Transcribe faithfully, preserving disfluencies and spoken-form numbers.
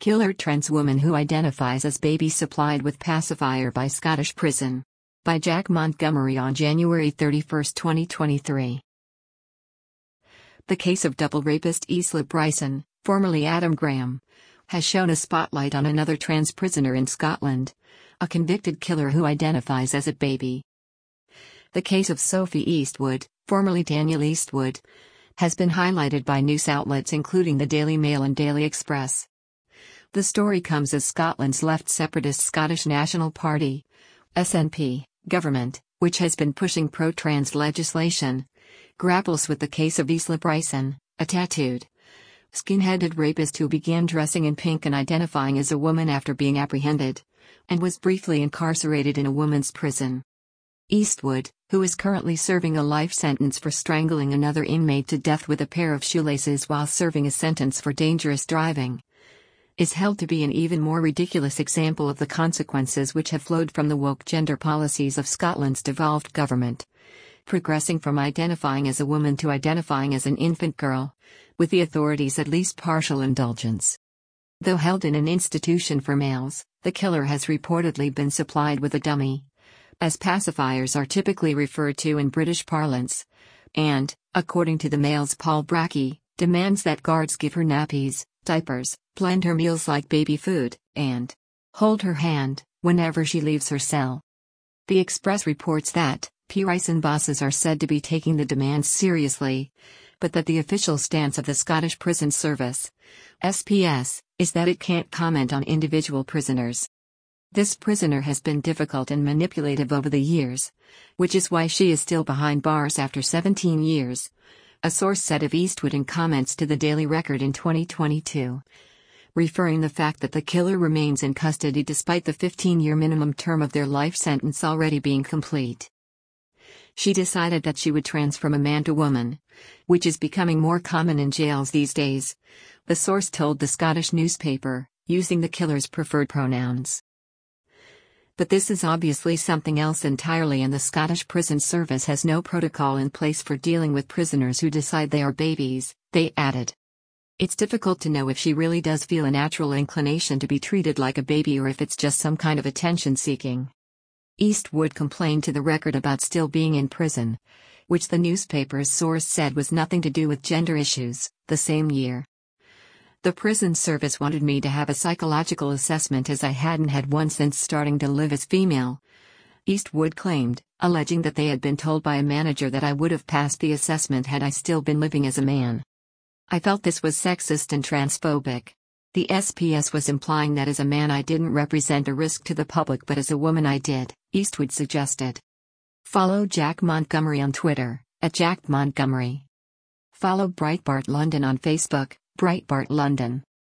Killer trans woman who identifies as baby supplied with pacifier by Scottish prison. By Jack Montgomery on January thirty-first, twenty twenty-three. The case of double rapist Isla Bryson, formerly Adam Graham, has shown a spotlight on another trans prisoner in Scotland, a convicted killer who identifies as a baby. The case of Sophie Eastwood, formerly Daniel Eastwood, has been highlighted by news outlets including the Daily Mail and Daily Express. The story comes as Scotland's left separatist Scottish National Party, S N P, government, which has been pushing pro-trans legislation, grapples with the case of Isla Bryson, a tattooed, skin-headed rapist who began dressing in pink and identifying as a woman after being apprehended, and was briefly incarcerated in a women's prison. Eastwood, who is currently serving a life sentence for strangling another inmate to death with a pair of shoelaces while serving a sentence for dangerous driving, is held to be an even more ridiculous example of the consequences which have flowed from the woke gender policies of Scotland's devolved government, progressing from identifying as a woman to identifying as an infant girl, with the authorities' at least partial indulgence. Though held in an institution for males, the killer has reportedly been supplied with a dummy, as pacifiers are typically referred to in British parlance, and, according to the Mail's Paul Brackey, demands that guards give her nappies, diapers, blend her meals like baby food, and hold her hand whenever she leaves her cell. The Express reports that Bryson bosses are said to be taking the demands seriously, but that the official stance of the Scottish Prison Service, S P S, is that it can't comment on individual prisoners. This prisoner has been difficult and manipulative over the years, which is why she is still behind bars after seventeen years, a source said of Eastwood in comments to the Daily Record in twenty twenty-two, referring the fact that the killer remains in custody despite the fifteen-year minimum term of their life sentence already being complete. She decided that she would trans from a man to woman, which is becoming more common in jails these days, the source told the Scottish newspaper, using the killer's preferred pronouns. But this is obviously something else entirely, and the Scottish Prison Service has no protocol in place for dealing with prisoners who decide they are babies, they added. It's difficult to know if she really does feel a natural inclination to be treated like a baby or if it's just some kind of attention-seeking. Eastwood complained to the Record about still being in prison, which the newspaper's source said was nothing to do with gender issues, the same year. The prison service wanted me to have a psychological assessment as I hadn't had one since starting to live as female, Eastwood claimed, alleging that they had been told by a manager that I would have passed the assessment had I still been living as a man. I felt this was sexist and transphobic. The S P S was implying that as a man I didn't represent a risk to the public, but as a woman I did, Eastwood suggested. Follow Jack Montgomery on Twitter, at Jack Montgomery. Follow Breitbart London on Facebook, Breitbart London.